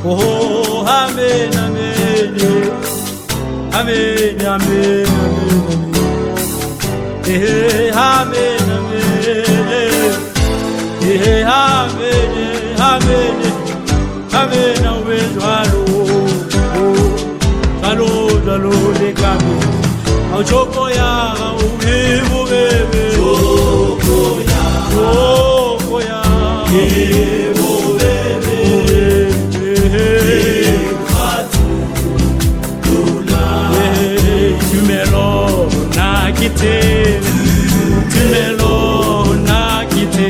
Oh, amen, amen, amen, amen, amen. Amen, amen. Amen, amen. Amen, amen, jalo. Jalo, jalo, le kami. Au choko ya, au vivo bebe. Choko ya, vivo bebe. Fatu, tula. Tumelo na kite. Tumelo na kite.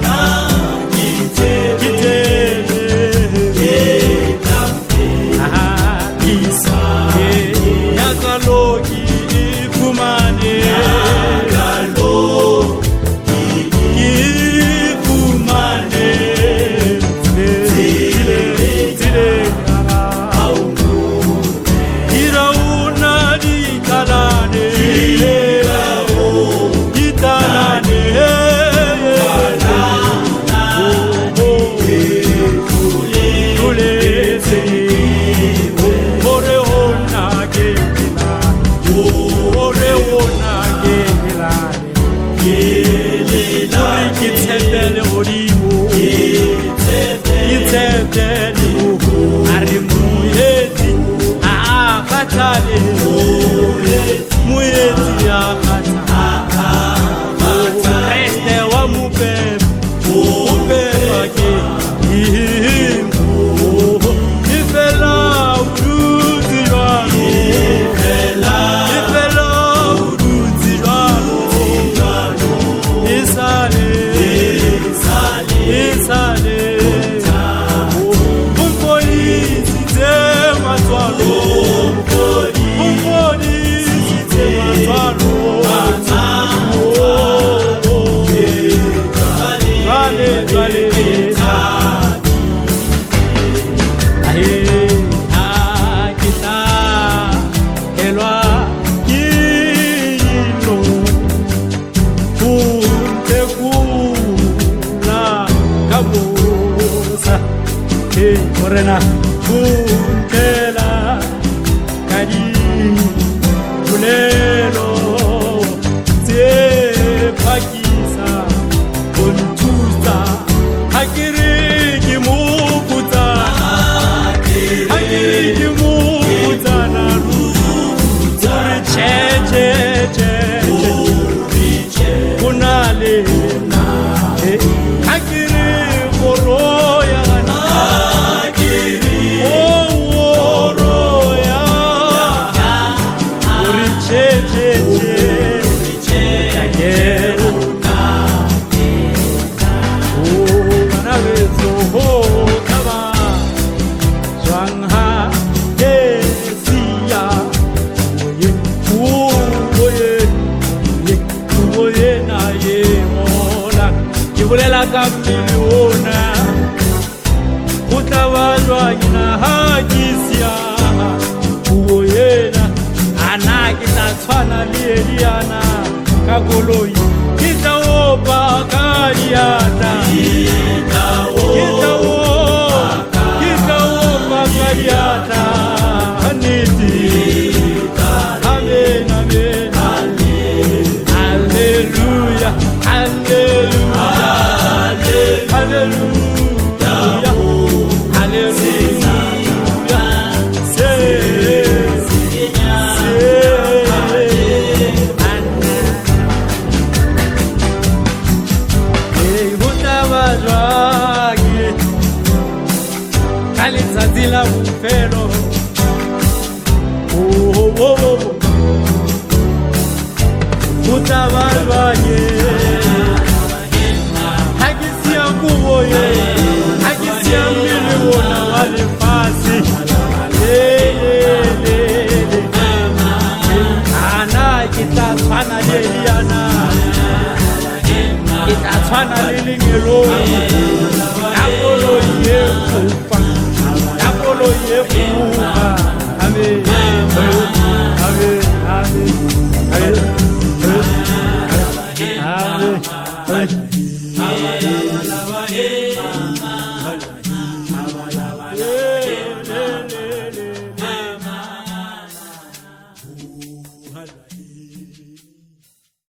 Morena, Kunkela, Kadi, Kulelo, Te Pakisa, Kuntuta, Hakiri Kimukuta, Hakiri Kimukuta, Naruta, Che, Kunale, Hakiri Koroya. Kamiliona utawalwa ina hajisia uoyena anakita tswana lieliana kagoloi kitaopa kaliata kitaopa kaliata haniti amen amen hallelujah hallelujah hallelujah, hallelujah, Kalizazila mufero, oh, utabarwaye. Kuboye akisia mbili wona wale fasi ana kitatwana leliana kitatwana lelingelo apolo yefufa amen amen amen amen